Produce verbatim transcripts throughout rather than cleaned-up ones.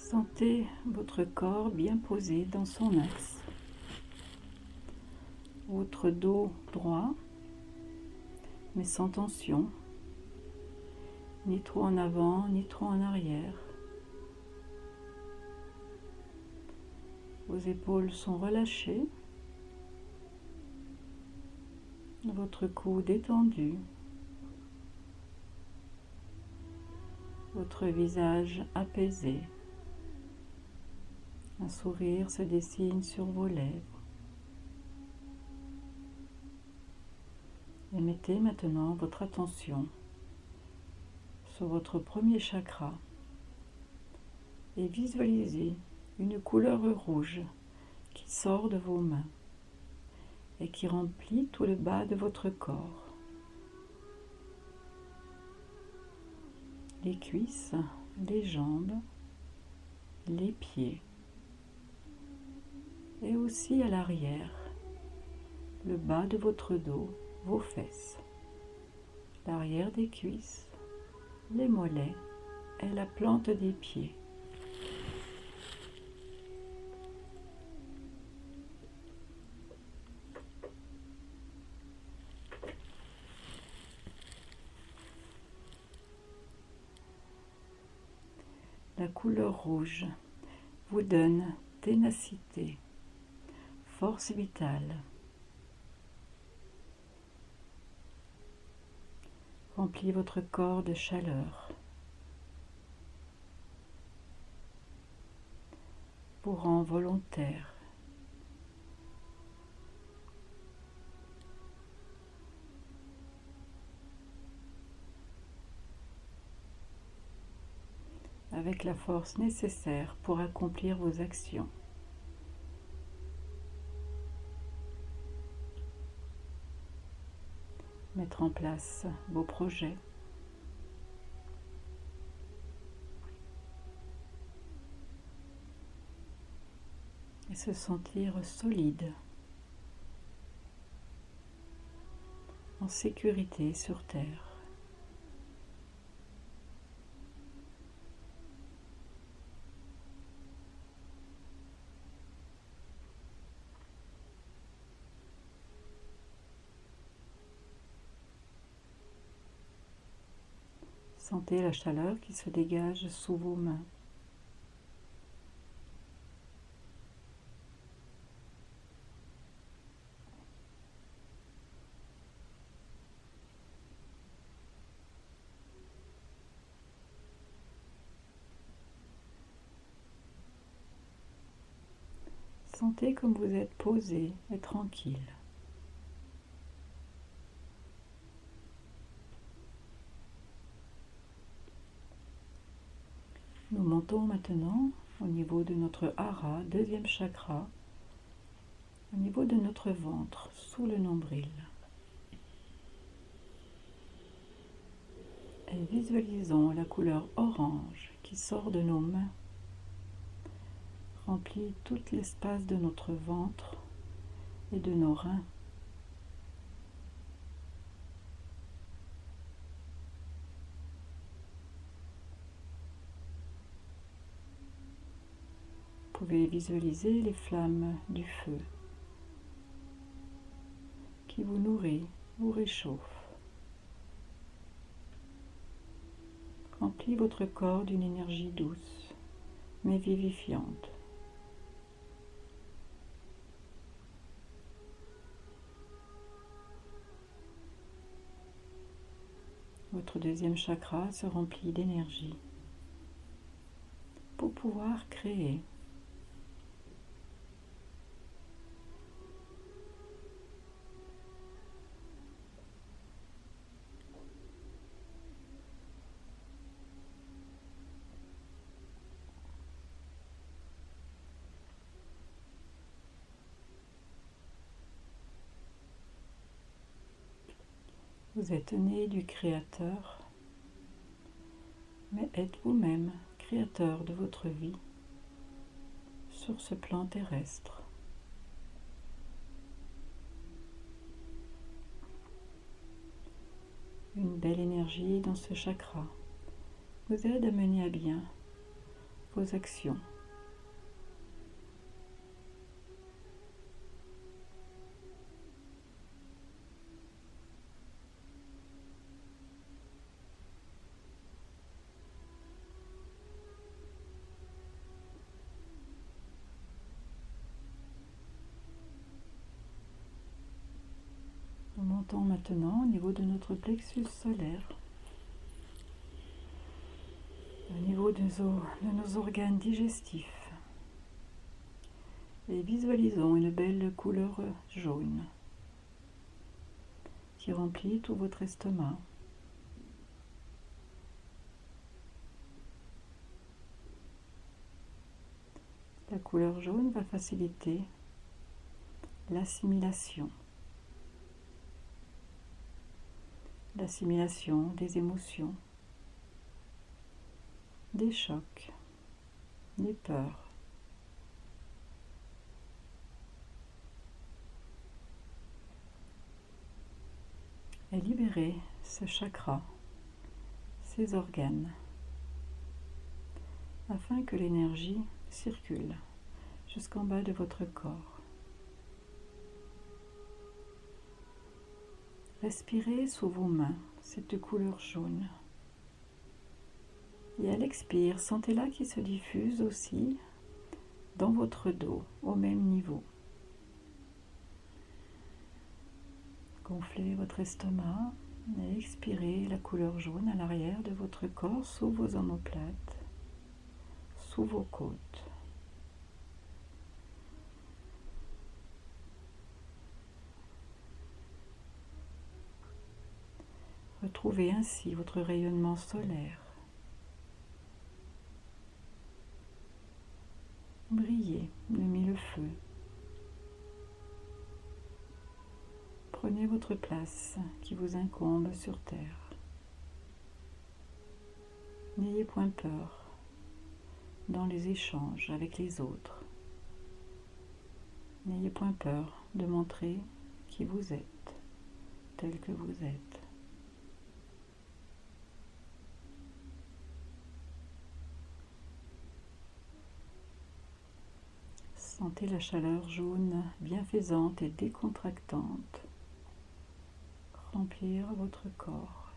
Sentez votre corps bien posé dans son axe. Votre dos droit, mais sans tension, ni trop en avant, ni trop en arrière. Vos épaules sont relâchées, votre cou détendu, votre visage apaisé. Un sourire se dessine sur vos lèvres. Et mettez maintenant votre attention sur votre premier chakra et visualisez une couleur rouge qui sort de vos mains et qui remplit tout le bas de votre corps. Les cuisses, les jambes, les pieds et aussi à l'arrière, le bas de votre dos, vos fesses, l'arrière des cuisses, les mollets et la plante des pieds. La couleur rouge vous donne ténacité, force vitale. Remplit votre corps de chaleur. Vous rend volontaire. Avec la force nécessaire pour accomplir vos actions. Mettre en place vos projets. Et se sentir solide, en sécurité sur Terre. Sentez la chaleur qui se dégage sous vos mains. Sentez comme vous êtes posé et tranquille. Nous montons maintenant au niveau de notre hara, deuxième chakra, au niveau de notre ventre, sous le nombril. Et visualisons la couleur orange qui sort de nos mains, remplit tout l'espace de notre ventre et de nos reins. Vous pouvez visualiser les flammes du feu qui vous nourrit, vous réchauffe. Remplit votre corps d'une énergie douce, mais vivifiante. Votre deuxième chakra se remplit d'énergie pour pouvoir créer. Vous êtes né du Créateur, mais êtes vous-même créateur de votre vie sur ce plan terrestre. Une belle énergie dans ce chakra vous aide à mener à bien vos actions. Nous montons maintenant au niveau de notre plexus solaire, au niveau de nos, de nos organes digestifs, et visualisons une belle couleur jaune qui remplit tout votre estomac. La couleur jaune va faciliter l'assimilation. L'assimilation des émotions, des chocs, des peurs. Et libérez ce chakra, ces organes, afin que l'énergie circule jusqu'en bas de votre corps. Respirez sous vos mains cette couleur jaune. Et à l'expire, sentez-la qui se diffuse aussi dans votre dos, au même niveau. Gonflez votre estomac et expirez la couleur jaune à l'arrière de votre corps, sous vos omoplates, sous vos côtes. Retrouvez ainsi votre rayonnement solaire. Brillez de mille feux. Prenez votre place qui vous incombe sur terre. N'ayez point peur dans les échanges avec les autres. N'ayez point peur de montrer qui vous êtes, tel que vous êtes. Sentez la chaleur jaune bienfaisante et décontractante remplir votre corps.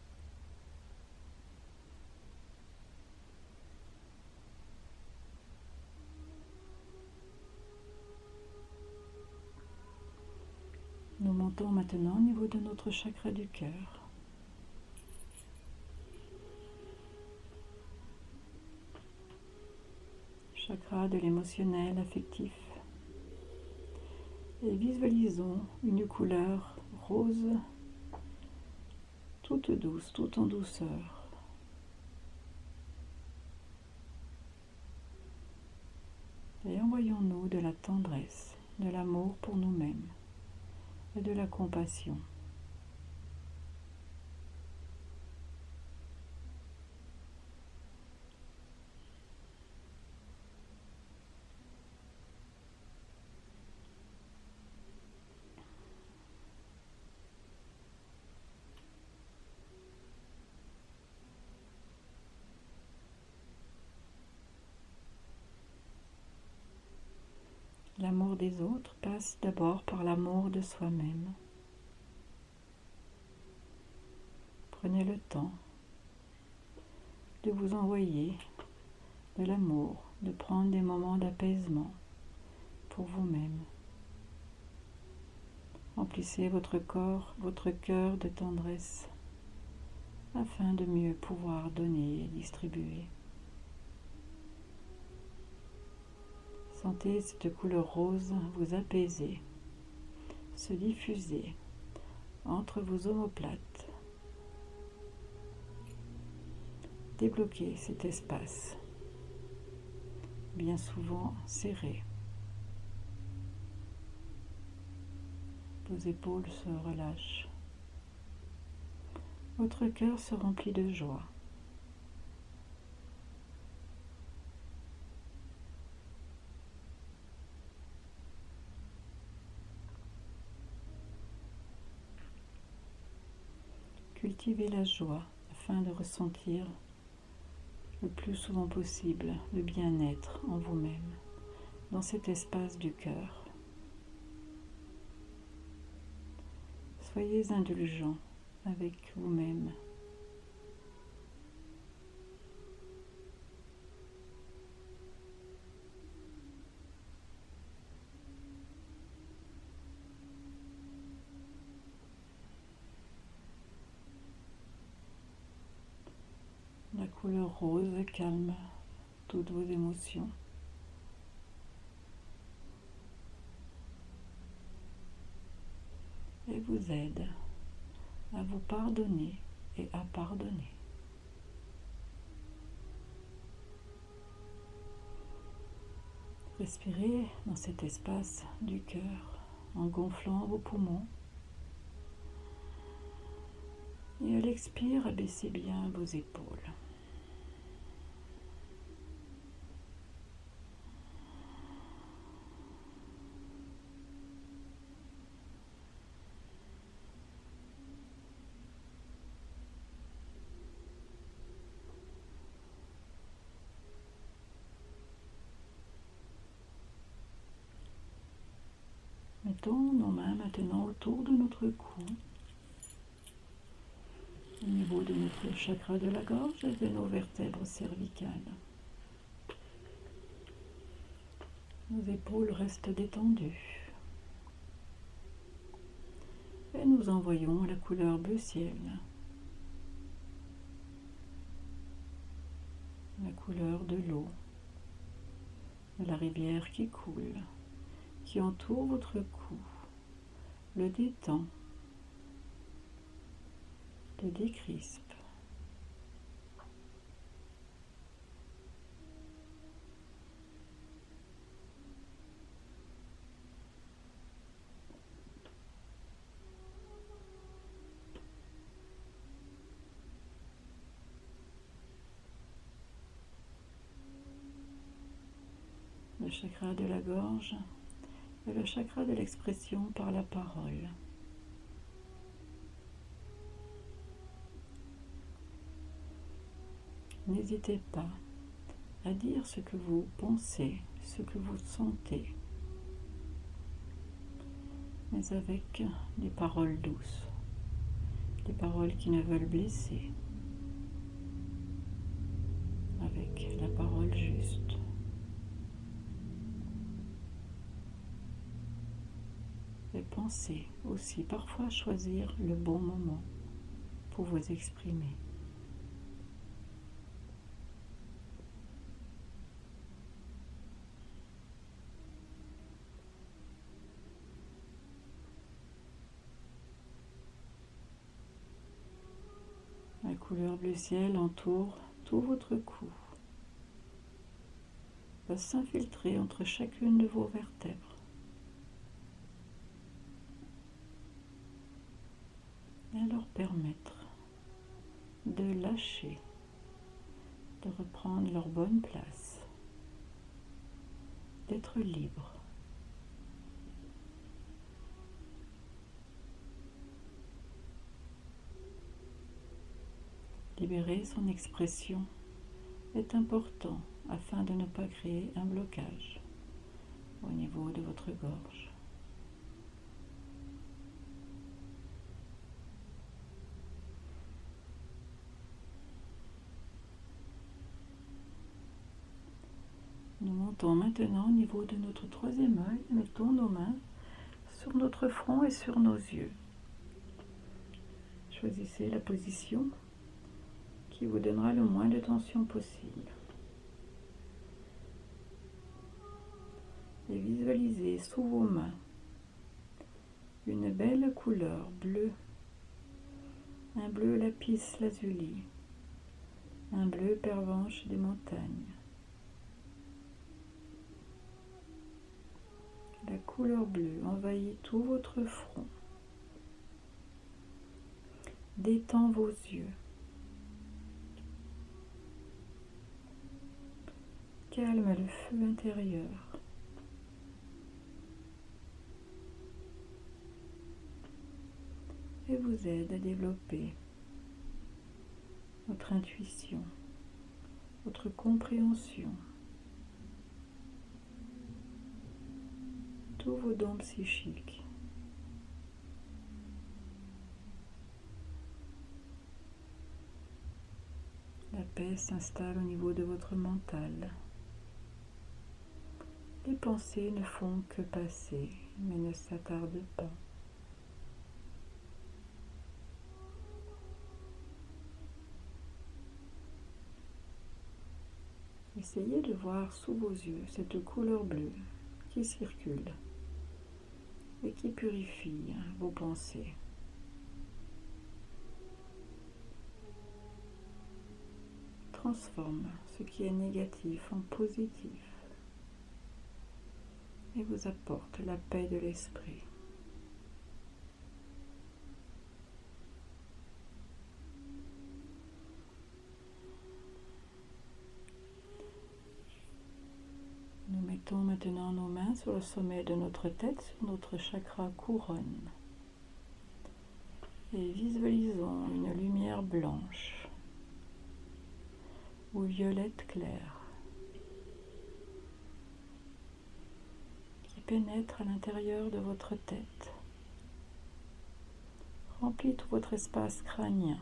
Nous montons maintenant au niveau de notre chakra du cœur. Chakra de l'émotionnel affectif. Et visualisons une couleur rose, toute douce, toute en douceur. Et envoyons-nous de la tendresse, de l'amour pour nous-mêmes et de la compassion. L'amour des autres passe d'abord par l'amour de soi-même. Prenez le temps de vous envoyer de l'amour, de prendre des moments d'apaisement pour vous-même. Remplissez votre corps, votre cœur de tendresse afin de mieux pouvoir donner et distribuer. Sentez cette couleur rose vous apaiser, se diffuser entre vos omoplates. Débloquez cet espace, bien souvent serré. Vos épaules se relâchent. Votre cœur se remplit de joie. Cultivez la joie afin de ressentir le plus souvent possible de bien-être en vous-même, dans cet espace du cœur. Soyez indulgent avec vous-même. La couleur rose calme toutes vos émotions. Et vous aide à vous pardonner et à pardonner. Respirez dans cet espace du cœur en gonflant vos poumons. Et à l'expire, abaissez bien vos épaules. Mettons nos mains maintenant autour de notre cou, au niveau de notre chakra de la gorge et de nos vertèbres cervicales. Nos épaules restent détendues. Et nous envoyons la couleur bleu ciel, la couleur de l'eau, de la rivière qui coule, qui entoure votre cou, le détend, le décrispe. Le chakra de la gorge est le chakra de l'expression par la parole. N'hésitez pas à dire ce que vous pensez, ce que vous sentez, mais avec des paroles douces, des paroles qui ne veulent blesser, avec la parole juste. Et pensez aussi parfois à choisir le bon moment pour vous exprimer. La couleur bleu ciel entoure tout votre cou, va s'infiltrer entre chacune de vos vertèbres. Et leur permettre de lâcher, de reprendre leur bonne place, d'être libre. Libérer son expression est important afin de ne pas créer un blocage au niveau de votre gorge. Nous montons maintenant au niveau de notre troisième œil. Mettons nos mains sur notre front et sur nos yeux. Choisissez la position qui vous donnera le moins de tension possible. Et visualisez sous vos mains une belle couleur bleue, un bleu lapis lazuli, un bleu pervenche des montagnes. La couleur bleue envahit tout votre front, détend vos yeux, calme le feu intérieur, et vous aide à développer votre intuition votre compréhension, tous vos dons psychiques. La paix s'installe au niveau de votre mental. Les pensées ne font que passer, mais ne s'attardent pas. Essayez de voir sous vos yeux cette couleur bleue qui circule et qui purifie vos pensées. Transforme ce qui est négatif en positif et vous apporte la paix de l'esprit. Nous mettons maintenant nos mains sur le sommet de notre tête, sur notre chakra couronne. Et visualisons une lumière blanche ou violette claire qui pénètre à l'intérieur de votre tête, remplit tout votre espace crânien.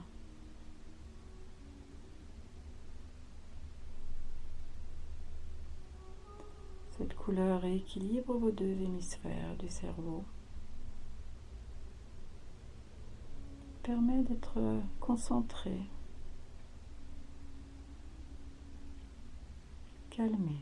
Cette couleur rééquilibre vos deux hémisphères du cerveau, permet d'être concentré, calmé.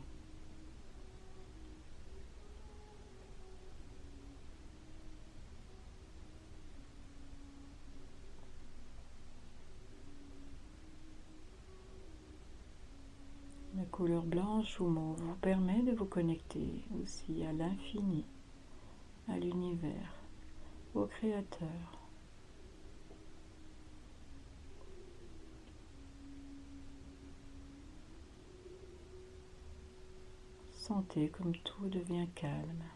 La couleur blanche ou mauve vous permet de vous connecter aussi à l'infini, à l'univers, au Créateur. Sentez comme tout devient calme.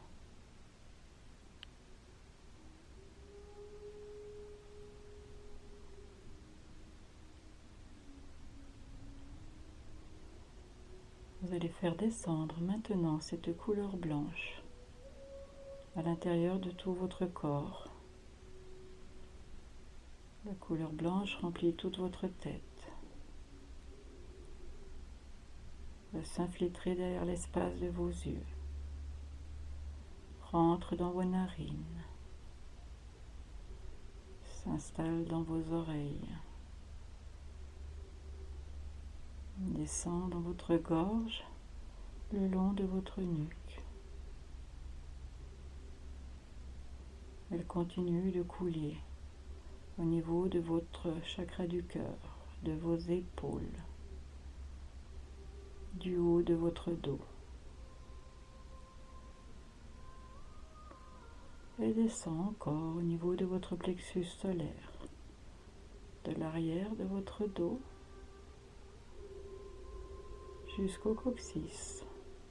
Vous allez faire descendre maintenant cette couleur blanche à l'intérieur de tout votre corps. La couleur blanche remplit toute votre tête. Va s'infiltrer derrière l'espace de vos yeux. Rentre dans vos narines. S'installe dans vos oreilles. Descend dans votre gorge, le long de votre nuque. Elle continue de couler au niveau de votre chakra du cœur, de vos épaules, du haut de votre dos. Et descend encore au niveau de votre plexus solaire, de l'arrière de votre dos jusqu'au coccyx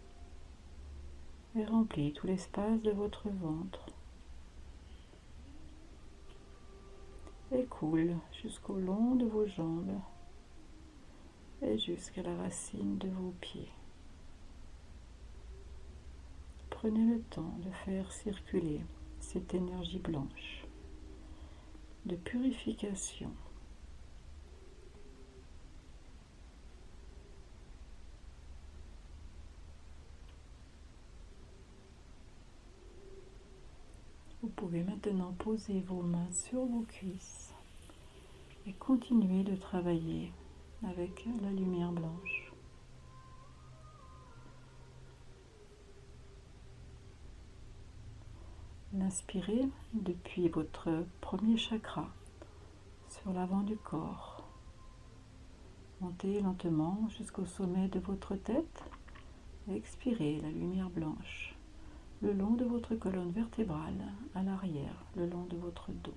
et remplit tout l'espace de votre ventre et coule jusqu'au long de vos jambes et jusqu'à la racine de vos pieds. Prenez le temps de faire circuler cette énergie blanche de purification. Vous pouvez maintenant poser vos mains sur vos cuisses et continuer de travailler avec la lumière blanche. Inspirez depuis votre premier chakra sur l'avant du corps. Montez lentement jusqu'au sommet de votre tête et expirez la lumière blanche le long de votre colonne vertébrale, à l'arrière, le long de votre dos.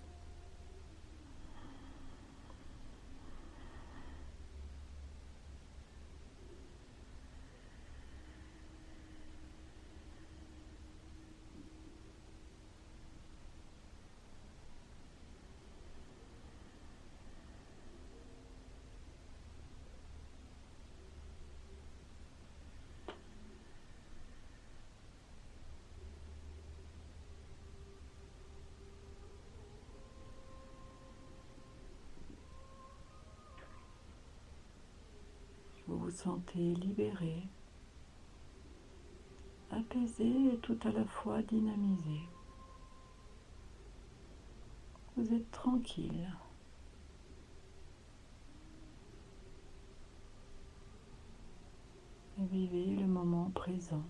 sentez libéré, apaisé et tout à la fois dynamisé. Vous êtes tranquille. Et vivez le moment présent,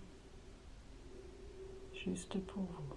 juste pour vous.